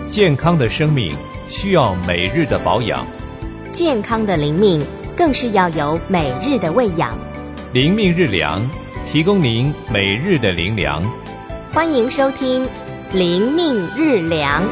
健康的生命需要每日的保养， 健康的灵命更是要有每日的喂养。 灵命日粮，提供您每日的灵粮。 欢迎收听灵命日粮。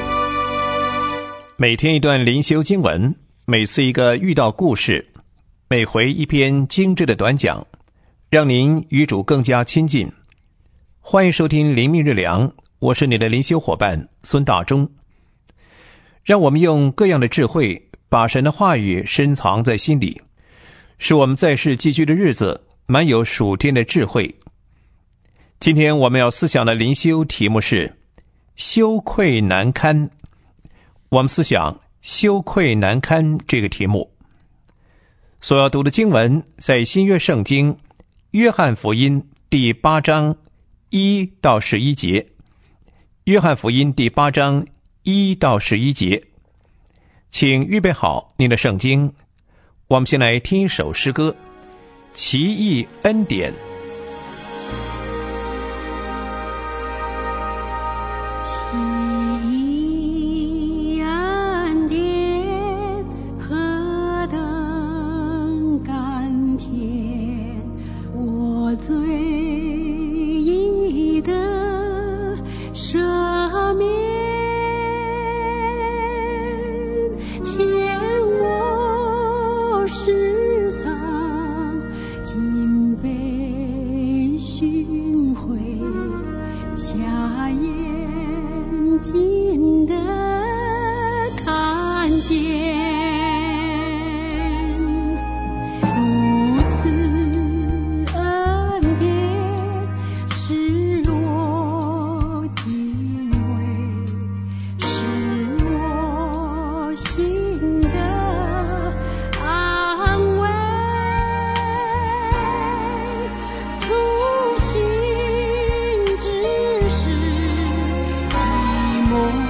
每天一段灵修经文，每次一个遇到故事，每回一篇精致的短讲，让您与主更加亲近。欢迎收听灵命日粮，我是你的灵修伙伴孙大中。让我们用各样的智慧，把神的话语深藏在心里，使我们在世寄居的日子满有属天的智慧。今天我们要思想的灵修题目是羞愧难堪。我们思想羞愧难堪这个题目。所要读的经文在新约圣经约翰福音第8章1到11节。约翰福音第8章1到11节。请预备好您的圣经，我们先来听一首诗歌，奇异恩典。 梦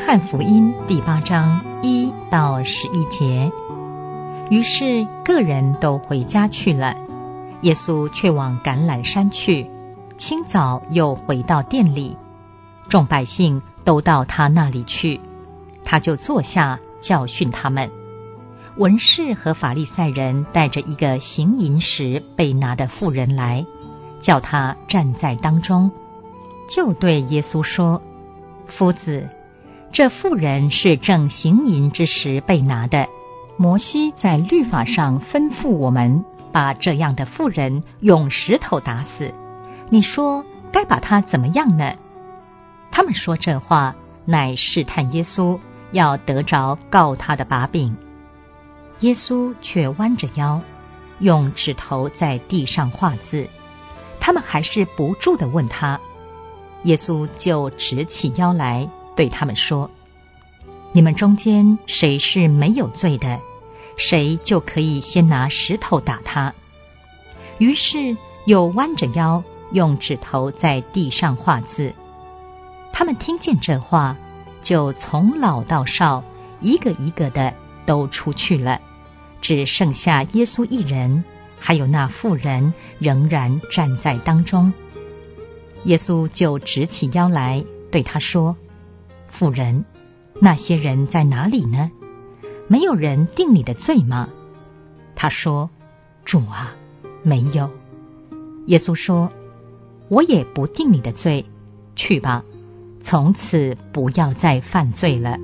翰福音第8章1到11节。于是个人都回家去了，耶稣却往橄榄山去，清早又回到殿里，众百姓都到他那里去，他就坐下教训他们。文士和法利赛人带着一个行淫时被拿的妇人来，叫他站在当中，就对耶稣说：夫子，这妇人是正行淫之时被拿的，摩西在律法上吩咐我们把这样的妇人用石头打死，你说该把她怎么样呢？他们说这话，乃试探耶稣，要得着告他的把柄。耶稣却弯着腰，用指头在地上画字，他们还是不住地问他。耶稣就直起腰来，对他们说：你们中间谁是没有罪的，谁就可以先拿石头打他。于是又弯着腰，用指头在地上画字。他们听见这话，就从老到少，一个一个的都出去了，只剩下耶稣一人，还有那妇人仍然站在当中。耶稣就直起腰来，对他说：妇人，那些人在哪里呢？没有人定你的罪吗？他说：主啊，没有。耶稣说：我也不定你的罪，去吧，从此不要再犯罪了。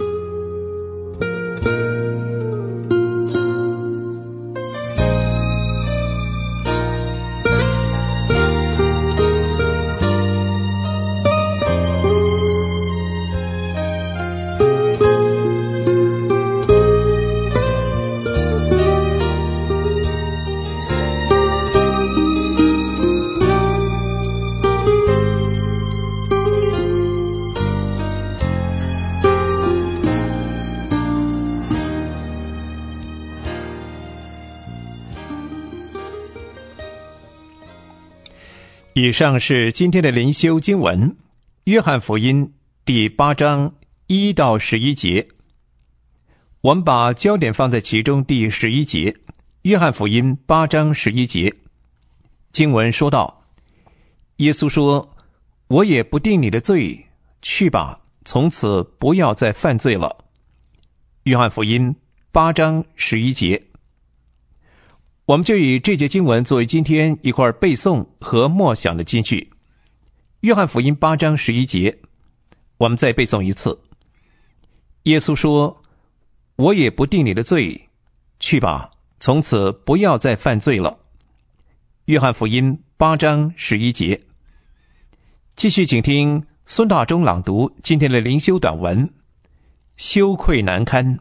以上是今天的灵修经文，约翰福音第8章1到11节。我们把焦点放在其中第11节，约翰福音8章11节。经文说道：耶稣说：我也不定你的罪，去吧，从此不要再犯罪了。约翰福音8章11节。我们就以这节经文作为今天一块背诵和默想的金句。约翰福音8章11节，我们再背诵一次。耶稣说：我也不定你的罪，去吧，从此不要再犯罪了。约翰福音8章11节。继续请听孙大中朗读今天的灵修短文，羞愧难堪。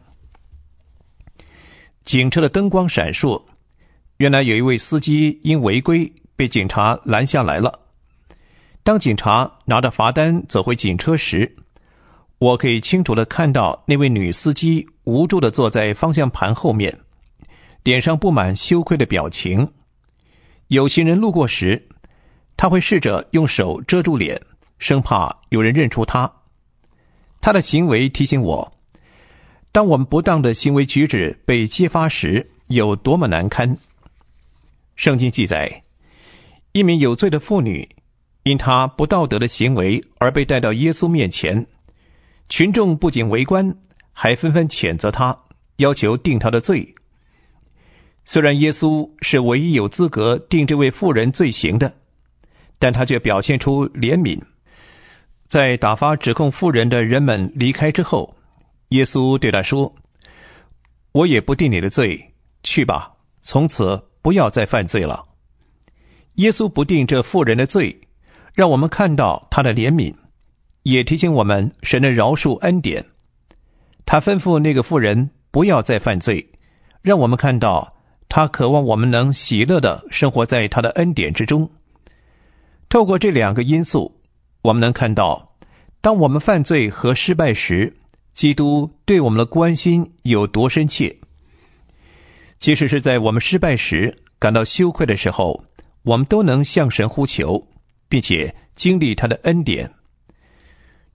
警车的灯光闪烁，原来有一位司机因违规被警察拦下来了。当警察拿着罚单走回警车时，我可以清楚地看到那位女司机无助地坐在方向盘后面，脸上布满羞愧的表情。有行人路过时，她会试着用手遮住脸，生怕有人认出她。她的行为提醒我，当我们不当的行为举止被揭发时有多么难堪。圣经记载，一名有罪的妇女因她不道德的行为而被带到耶稣面前，群众不仅围观，还纷纷谴责她，要求定她的罪。虽然耶稣是唯一有资格定这位妇人罪行的，但他却表现出怜悯。在打发指控妇人的人们离开之后，耶稣对她说：我也不定你的罪，去吧，从此不要再犯罪了。耶稣不定这妇人的罪，让我们看到他的怜悯，也提醒我们神的饶恕恩典。他吩咐那个妇人不要再犯罪，让我们看到他渴望我们能喜乐地生活在他的恩典之中。透过这两个因素，我们能看到，当我们犯罪和失败时，基督对我们的关心有多深切。即使是在我们失败时感到羞愧的时候，我们都能向神呼求，并且经历他的恩典。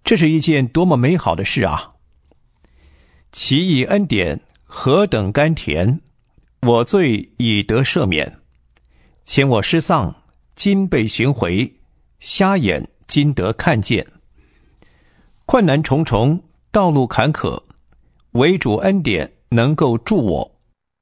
这是一件多么美好的事啊！其义恩典何等甘甜，我罪已得赦免。前我失丧，今被寻回，瞎眼今得看见。困难重重，道路坎坷，唯主恩典能够助我。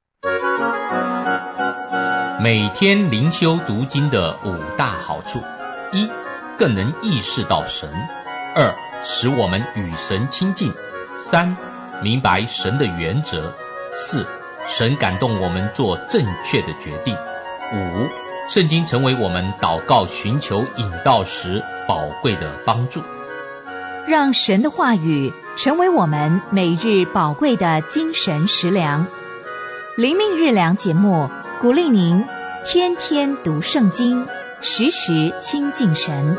每天灵修读经的5大好处：一、更能意识到神；二、使我们与神亲近；三、明白神的原则；四、神感动我们做正确的决定；五、圣经成为我们祷告寻求引导时宝贵的帮助。 让神的话语成为我们每日宝贵的精神食粮。灵命日粮节目鼓励您天天读圣经，时时亲近神。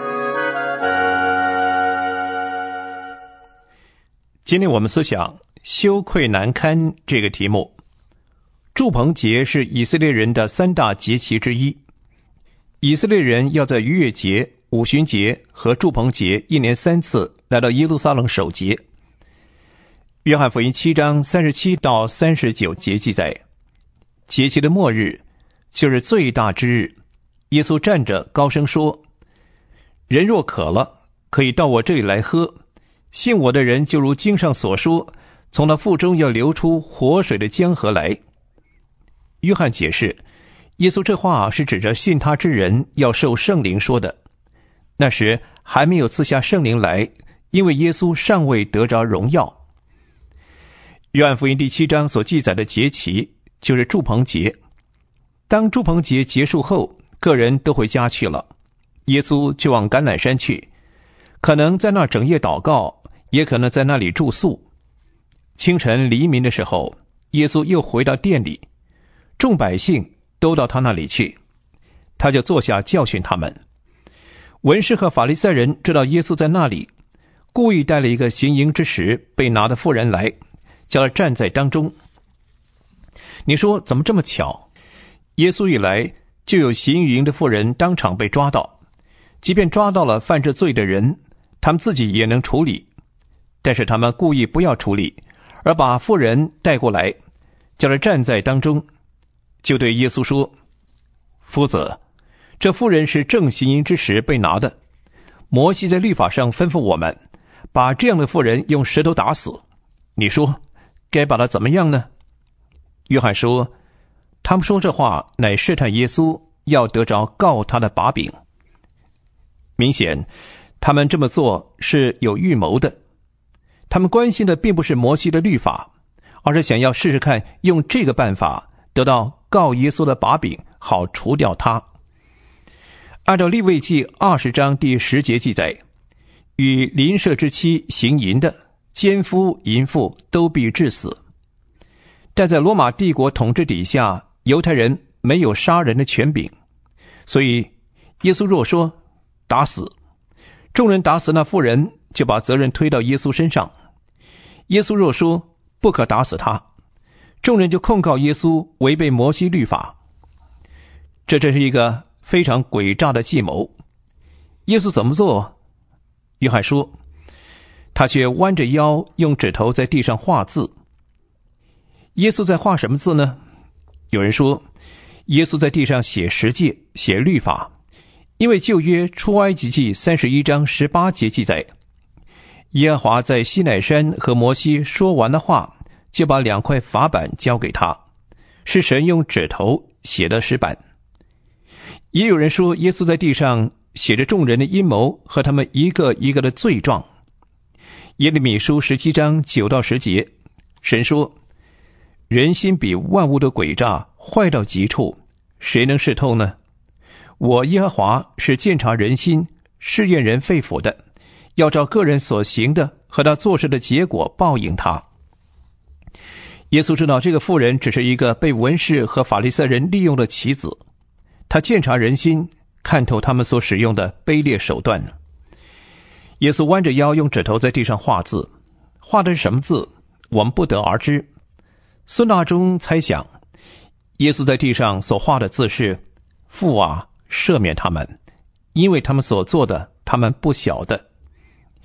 今天我们思想羞愧难堪这个题目。住棚节是以色列人的3大节期之一。以色列人要在逾越节、五旬节和住棚节1年3次来到耶路撒冷守节。约翰福音7章37到39节记载，节期的末日就是最大之日，耶稣站着高声说：人若渴了，可以到我这里来喝，信我的人就如经上所说，从他腹中要流出活水的江河来。约翰解释，耶稣这话是指着信他之人要受圣灵说的。那时还没有赐下圣灵来，因为耶稣尚未得着荣耀。约翰福音第7章所记载的节期就是住棚节。当住棚节结束后，个人都回家去了，耶稣就往橄榄山去，可能在那整夜祷告，也可能在那里住宿。清晨黎明的时候，耶稣又回到店里，众百姓都到他那里去，他就坐下教训他们。文士和法利赛人知道耶稣在那里，故意带了一个行淫之时被拿的妇人来，叫他站在当中。你说怎么这么巧？耶稣一来，就有行淫的妇人当场被抓到，即便抓到了犯这罪的人，他们自己也能处理，但是他们故意不要处理，而把妇人带过来，叫他站在当中，就对耶稣说：夫子，这妇人是正行淫之时被拿的，摩西在律法上吩咐我们，把这样的妇人用石头打死，你说该把她怎么样呢？约翰说，他们说这话乃试探耶稣，要得着告他的把柄。明显他们这么做是有预谋的，他们关心的并不是摩西的律法，而是想要试试看用这个办法得到告耶稣的把柄，好除掉他。按照利未记20章第10节记载，与邻舍之妻行淫的，奸夫淫妇都必致死。但在罗马帝国统治底下，犹太人没有杀人的权柄，所以耶稣若说打死，众人打死那妇人，就把责任推到耶稣身上。耶稣若说不可打死他，众人就控告耶稣违背摩西律法。这真是一个非常诡诈的计谋。耶稣怎么做？约翰说，他却弯着腰用指头在地上画字。耶稣在画什么字呢？有人说，耶稣在地上写十诫，写律法，因为旧约出埃及记31章18节记载，耶和华在西乃山和摩西说完的话，就把2块法板交给他，是神用指头写的石板。也有人说，耶稣在地上写着众人的阴谋和他们一个一个的罪状。耶利米书17章9到10节，神说，人心比万物的诡诈，坏到极处，谁能识透呢？我耶和华是鉴察人心，试验人肺腑的，要照个人所行的和他做事的结果报应他。耶稣知道这个妇人只是一个被文士和法利赛人利用的棋子，他鉴察人心，看透他们所使用的卑劣手段。耶稣弯着腰用指头在地上画字，画的是什么字，我们不得而知。孙大中猜想，耶稣在地上所画的字是：父啊，赦免他们，因为他们所做的，他们不晓得。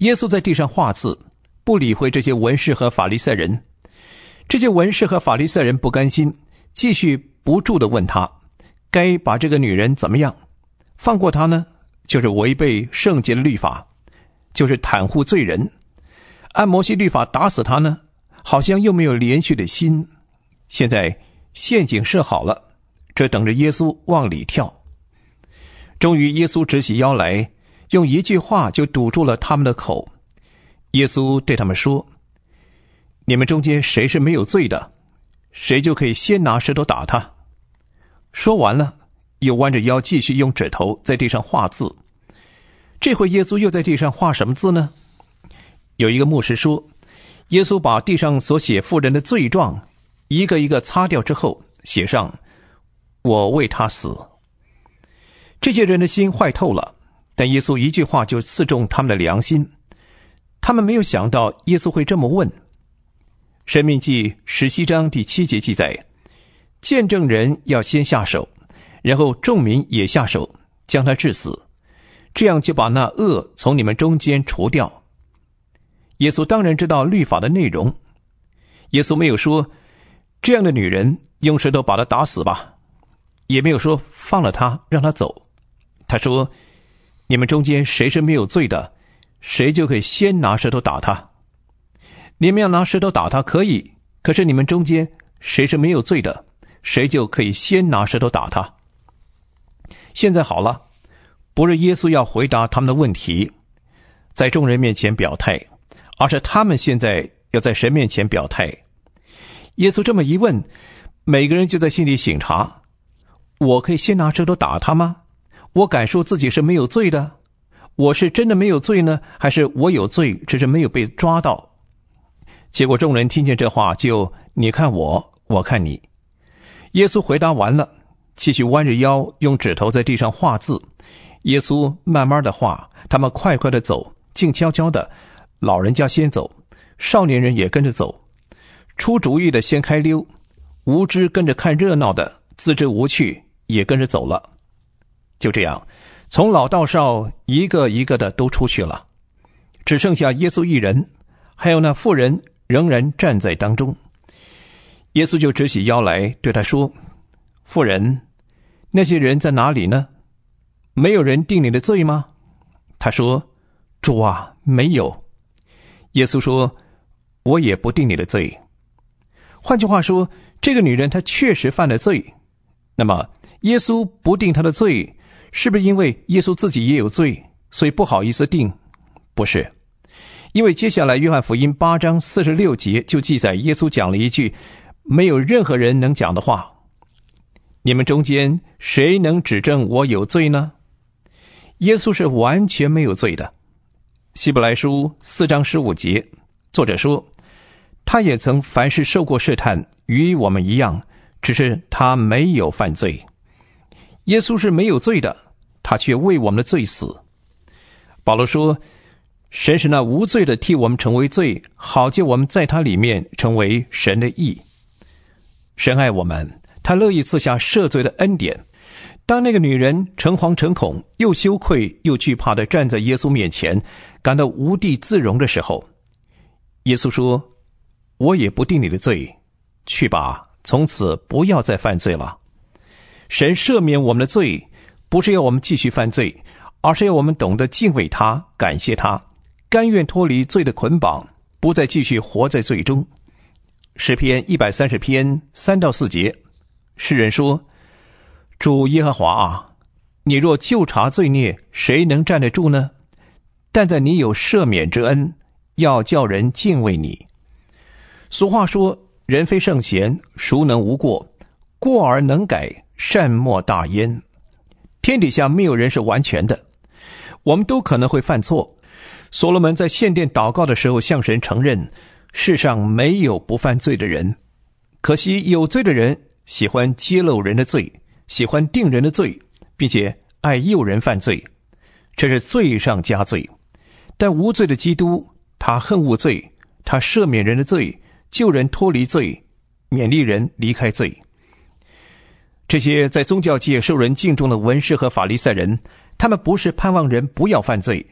耶稣在地上画字，不理会这些文士和法利赛人。这些文士和法利赛人不甘心，继续不住地问他，该把这个女人怎么样？放过她呢，就是违背圣洁的律法，就是袒护罪人；按摩西律法打死她呢，好像又没有连续的心。现在陷阱设好了，这等着耶稣往里跳。终于耶稣直起腰来，用一句话就堵住了他们的口。耶稣对他们说，你们中间谁是没有罪的，谁就可以先拿石头打他。说完了，又弯着腰继续用指头在地上画字。这回耶稣又在地上画什么字呢？有一个牧师说，耶稣把地上所写妇人的罪状一个一个擦掉之后，写上我为他死。这些人的心坏透了，但耶稣一句话就刺中他们的良心。他们没有想到耶稣会这么问。申命记17章第7节记载，见证人要先下手，然后众民也下手，将他治死，这样就把那恶从你们中间除掉。耶稣当然知道律法的内容。耶稣没有说这样的女人用石头把她打死吧，也没有说放了她让她走。他说，你们中间谁是没有罪的，谁就可以先拿石头打他。你们要拿石头打他可以，可是你们中间谁是没有罪的，谁就可以先拿石头打他。现在好了，不是耶稣要回答他们的问题，在众人面前表态，而是他们现在要在神面前表态。耶稣这么一问，每个人就在心里省察，我可以先拿石头打他吗？我敢说自己是没有罪的？我是真的没有罪呢，还是我有罪，只是没有被抓到？结果众人听见这话，就你看我，我看你。耶稣回答完了，继续弯着腰用指头在地上画字。耶稣慢慢的画，他们快快的走，静悄悄的，老人家先走，少年人也跟着走，出主意的先开溜，无知跟着看热闹的自知无趣也跟着走了。就这样，从老到少一个一个的都出去了，只剩下耶稣一人，还有那妇人仍然站在当中。耶稣就直起腰来对他说，妇人，那些人在哪里呢？没有人定你的罪吗？他说，主啊，没有。耶稣说，我也不定你的罪。换句话说，这个女人她确实犯了罪。那么耶稣不定她的罪，是不是因为耶稣自己也有罪，所以不好意思定？不是，因为接下来约翰福音8章46节就记载耶稣讲了一句没有任何人能讲的话，你们中间谁能指证我有罪呢？耶稣是完全没有罪的。希伯来书4章15节，作者说，他也曾凡事受过试探，与我们一样，只是他没有犯罪。耶稣是没有罪的，他却为我们的罪死。保罗说，神使那无罪的替我们成为罪，好叫我们在他里面成为神的义。神爱我们，他乐意赐下赦罪的恩典。当那个女人诚惶诚恐，又羞愧又惧怕地站在耶稣面前，感到无地自容的时候，耶稣说，我也不定你的罪，去吧，从此不要再犯罪了。神赦免我们的罪，不是要我们继续犯罪，而是要我们懂得敬畏他，感谢他，甘愿脱离罪的捆绑，不再继续活在罪中。诗篇130篇3到4节，诗人说，主耶和华啊，你若究察罪孽，谁能站得住呢？但在你有赦免之恩，要叫人敬畏你。俗话说，人非圣贤，孰能无过？过而能改，善莫大焉。天底下没有人是完全的，我们都可能会犯错。所罗门在献殿祷告的时候向神承认，世上没有不犯罪的人，可惜有罪的人喜欢揭露人的罪，喜欢定人的罪，并且爱诱人犯罪，这是罪上加罪。但无罪的基督，他恨恶罪，他赦免人的罪，救人脱离罪，勉励人离开罪。这些在宗教界受人敬重的文士和法利赛人，他们不是盼望人不要犯罪，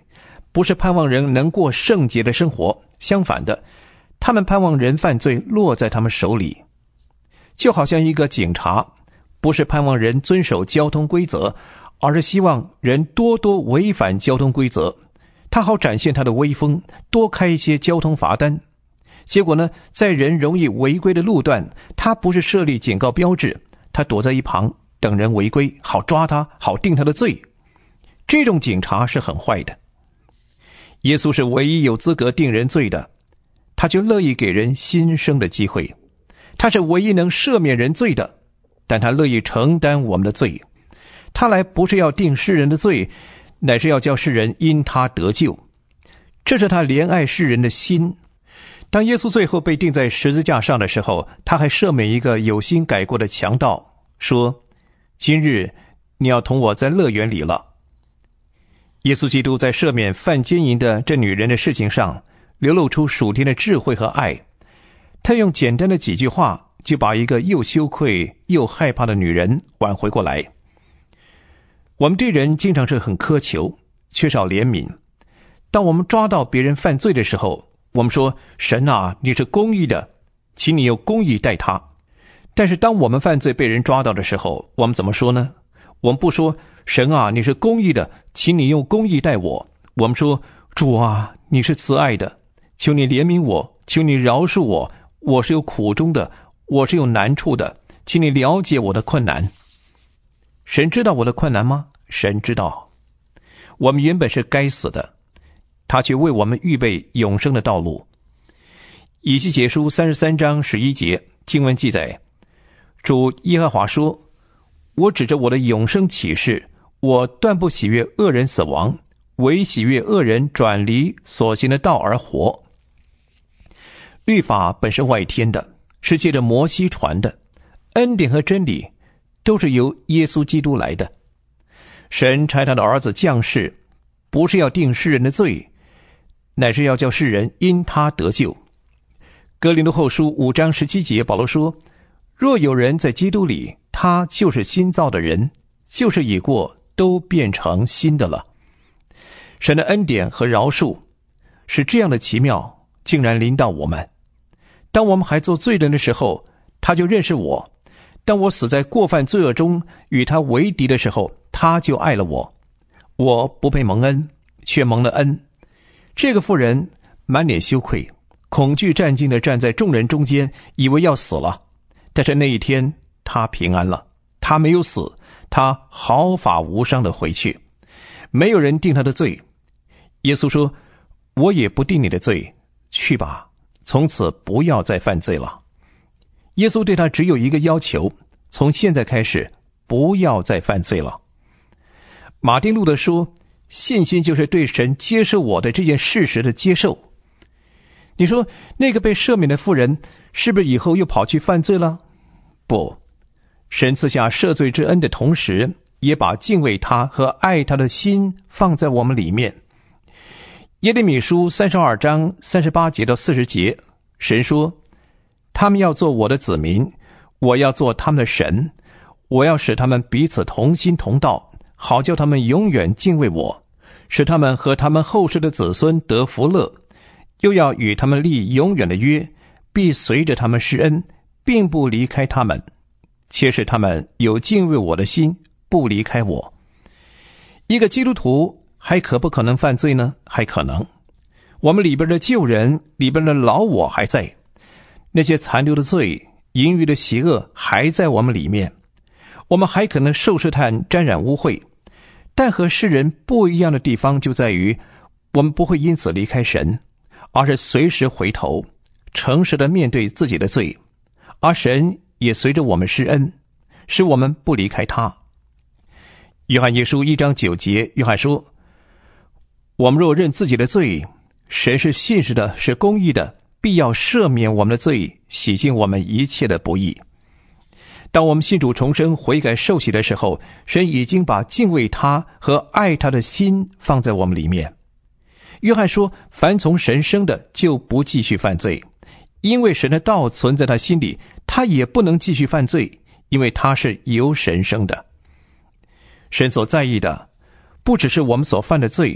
不是盼望人能过圣洁的生活，相反的，他们盼望人犯罪落在他们手里。就好像一个警察，不是盼望人遵守交通规则，而是希望人多多违反交通规则，他好展现他的威风，多开一些交通罚单。结果呢，在人容易违规的路段，他不是设立警告标志，他躲在一旁等人违规，好抓他，好定他的罪。这种警察是很坏的。耶稣是唯一有资格定人罪的，他就乐意给人新生的机会。他是唯一能赦免人罪的，但他乐意承担我们的罪。他来不是要定世人的罪，乃是要叫世人因他得救。这是他怜爱世人的心。当耶稣最后被钉在十字架上的时候，他还赦免一个有心改过的强盗，说：今日你要同我在乐园里了。耶稣基督在赦免犯奸淫的这女人的事情上流露出属天的智慧和爱。他用简单的几句话就把一个又羞愧又害怕的女人挽回过来。我们对人经常是很苛求，缺少怜悯。当我们抓到别人犯罪的时候，我们说：神啊，你是公义的，请你用公义待他。但是当我们犯罪被人抓到的时候，我们怎么说呢？我们不说：神啊，你是公义的，请你用公义待我。我们说：主啊，你是慈爱的，求你怜悯我，求你饶恕我，我是有苦衷的，我是有难处的，请你了解我的困难。神知道我的困难吗？神知道。我们原本是该死的，他却为我们预备永生的道路。以西结书33章11节经文记载，主耶和华说：我指着我的永生起誓，我断不喜悦恶人死亡，唯喜悦恶人转离所行的道而活。律法本是外天的，是借着摩西传的，恩典和真理都是由耶稣基督来的。神差他的儿子降世，不是要定世人的罪，乃是要叫世人因他得救。哥林多后书5章17节保罗说：若有人在基督里，他就是新造的人，旧事已过，都变成新的了。神的恩典和饶恕是这样的奇妙，竟然临到我们。当我们还做罪人的时候，他就认识我；当我死在过犯罪恶中与他为敌的时候，他就爱了我。我不配蒙恩，却蒙了恩。这个妇人满脸羞愧，恐惧战兢地站在众人中间，以为要死了。但是那一天他平安了，他没有死，他毫发无伤地回去，没有人定他的罪。耶稣说：我也不定你的罪，去吧，从此不要再犯罪了。耶稣对他只有一个要求，从现在开始不要再犯罪了。马丁路德说，信心就是对神接受我的这件事实的接受。你说那个被赦免的妇人是不是以后又跑去犯罪了？不，神赐下赦罪之恩的同时，也把敬畏他和爱他的心放在我们里面。耶利米书32章38节到40节，神说：他们要做我的子民，我要做他们的神，我要使他们彼此同心同道，好叫他们永远敬畏我，使他们和他们后世的子孙得福乐，又要与他们立永远的约，必随着他们施恩，并不离开他们，且使他们有敬畏我的心，不离开我。一个基督徒还可不可能犯罪呢？还可能。我们里边的旧人，里边的老我还在，那些残留的罪、淫欲的邪恶还在我们里面。我们还可能受试探，沾染污秽。但和世人不一样的地方就在于，我们不会因此离开神，而是随时回头，诚实的面对自己的罪，而神也随着我们施恩，使我们不离开他。约翰一书1章9节，约翰说：我们若认自己的罪，神是信实的，是公义的，必要赦免我们的罪，洗净我们一切的不义。当我们信主重生，悔改受洗的时候，神已经把敬畏他和爱他的心放在我们里面。约翰说，凡从神生的就不继续犯罪，因为神的道存在他心里，他也不能继续犯罪，因为他是由神生的。神所在意的不只是我们所犯的罪，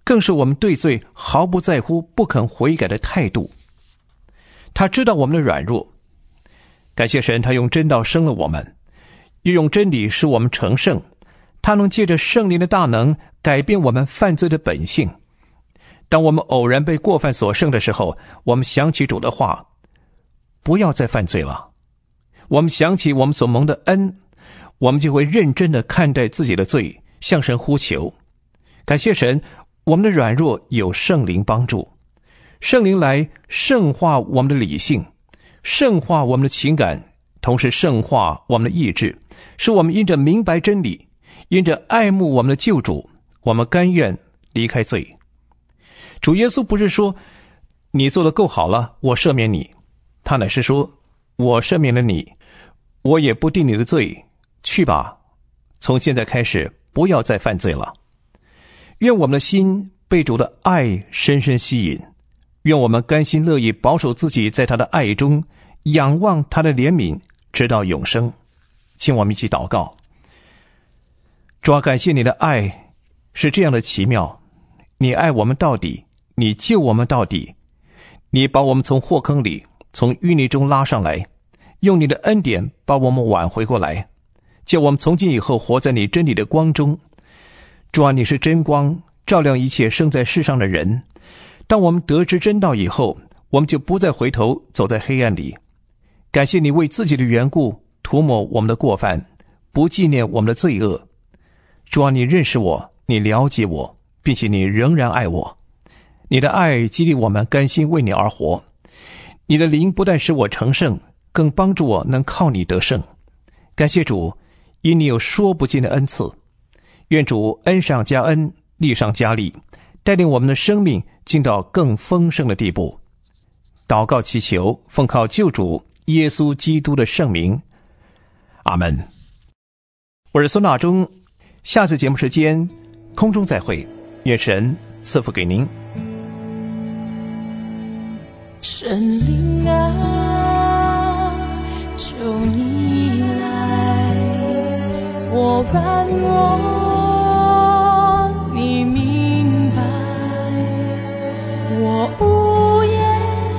更是我们对罪毫不在乎、不肯悔改的态度。他知道我们的软弱，感谢神，他用真道生了我们，又用真理使我们成圣。他能借着圣灵的大能改变我们犯罪的本性。当我们偶然被过犯所胜的时候，我们想起主的话，不要再犯罪了。我们想起我们所蒙的恩，我们就会认真的看待自己的罪，向神呼求。感谢神，我们的软弱有圣灵帮助，圣灵来圣化我们的理性，圣化我们的情感，同时圣化我们的意志，使我们因着明白真理，因着爱慕我们的救主，我们甘愿离开罪。主耶稣不是说你做得够好了，我赦免你，他乃是说我赦免了你，我也不定你的罪，去吧，从现在开始不要再犯罪了。愿我们的心被主的爱深深吸引，愿我们甘心乐意保守自己在他的爱中，仰望他的怜悯直到永生。请我们一起祷告。主啊，感谢你的爱是这样的奇妙，你爱我们到底，你救我们到底，你把我们从祸坑里，从淤泥中拉上来，用你的恩典把我们挽回过来，叫我们从今以后活在你真理的光中。主啊，你是真光，照亮一切生在世上的人。当我们得知真道以后，我们就不再回头走在黑暗里。感谢你为自己的缘故涂抹我们的过犯，不纪念我们的罪恶。主啊，你认识我，你了解我，并且你仍然爱我。你的爱激励我们甘心为你而活。你的灵不但使我成圣，更帮助我能靠你得胜。感谢主，因你有说不尽的恩赐。愿主恩上加恩，力上加力，带领我们的生命进到更丰盛的地步。祷告祈求，奉靠救主耶稣基督的圣名，阿们。我是孙大中，下次节目时间空中再会，愿神赐福给您。 神灵啊，求你来，我软弱你明白，我无言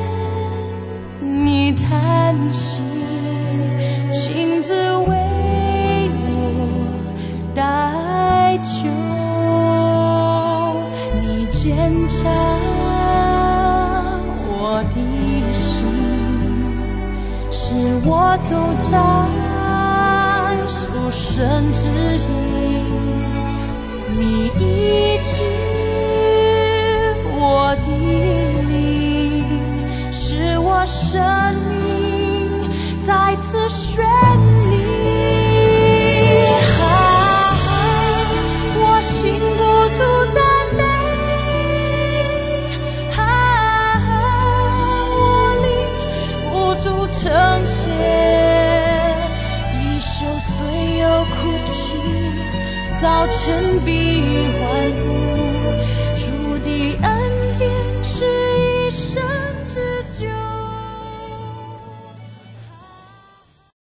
你叹息，亲自为我代求，你坚强我的心，使我走在属神之意，你医治我的灵，使我生命再次绚丽。我心不住赞美，我灵不住称谢，一宿虽有哭泣，早晨必